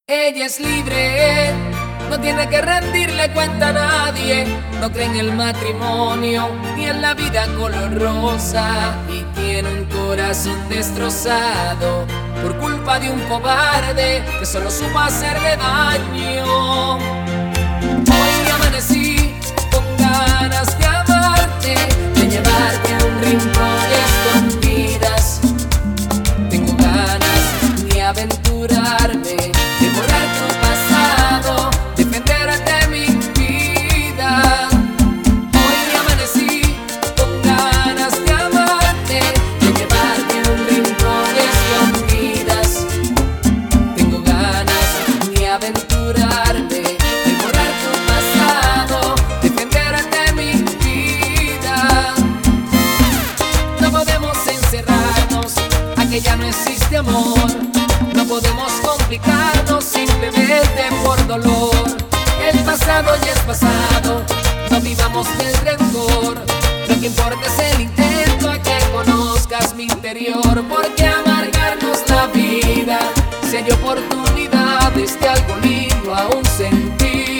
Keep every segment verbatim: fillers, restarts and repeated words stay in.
Ella es libre, no tiene que rendirle cuenta a nadie. No cree en el matrimonio ni en la vida color rosa, y tiene un corazón destrozado por culpa de un cobarde que solo supo hacerle daño. Hoy amanecí con ganas de amarte, de llevarte a un rincón escondidas. Tengo ganas de aventurarme, de borrar tu pasado, defenderte mi vida. Hoy amanecí con ganas de amarte, de llevarte a un rincón escondidas. Tengo ganas de aventurarme, de borrar tu pasado, defenderte mi vida. No podemos encerrarnos a que ya no existe amor. No podemos complicarnos simplemente por dolor. El pasado ya es pasado, no vivamos del rencor. Lo que importa es el intento a que conozcas mi interior. Porque amargarnos la vida si hay oportunidades de algo lindo aún sentir.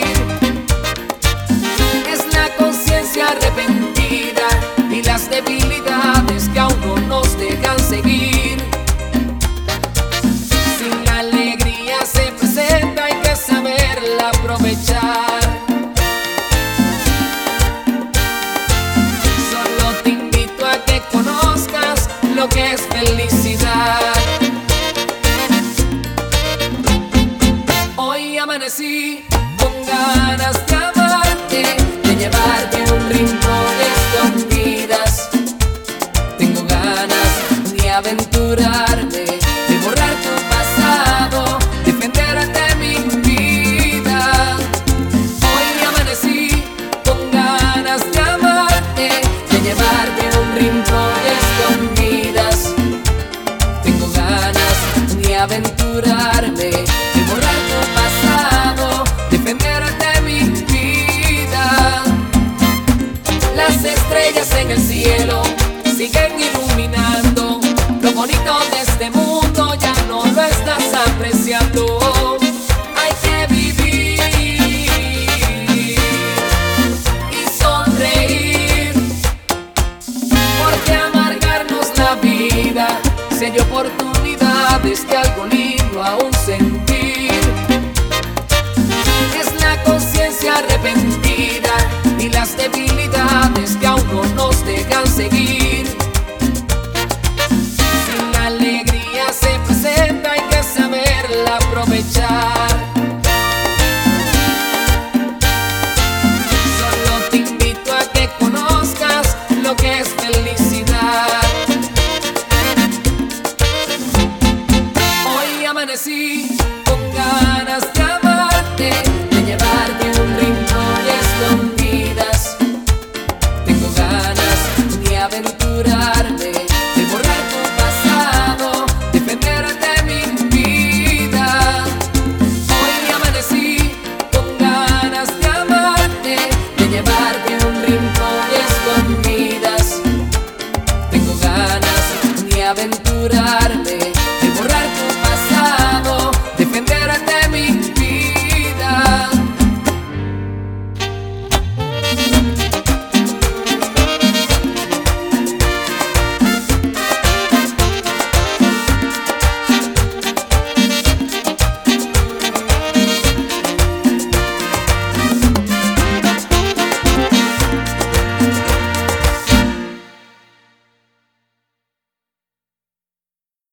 Es la conciencia arrepentida y las debilidades que aún no nos dejan seguir. Aprovechar. Solo te invito a que conozcas lo que es felicidad. Hoy amanecí con ganas de amarte, de llevarte a un rincón escondidas. Tengo ganas de aventurarme, de borrar tu pasado, defenderte mi vida. Hoy amanecí con ganas de amarte, de llevarte a un rincón escondidas. Tengo ganas de aventurarme, de borrar tu pasado, defenderte mi vida. Las estrellas en el cielo siguen iluminando. Lo bonito de este mundo ya no lo estás apreciando. Hay que vivir y sonreír, porque amargarnos la vida si hay oportunidades de algo lindo aún sentir. Es la conciencia arrepentida y las debilidades que aún no nos dejan seguir. Si la alegría se presenta hay que saberla aprovechar. Solo te invito a que conozcas lo que es felicidad. Hoy amanecí con ganas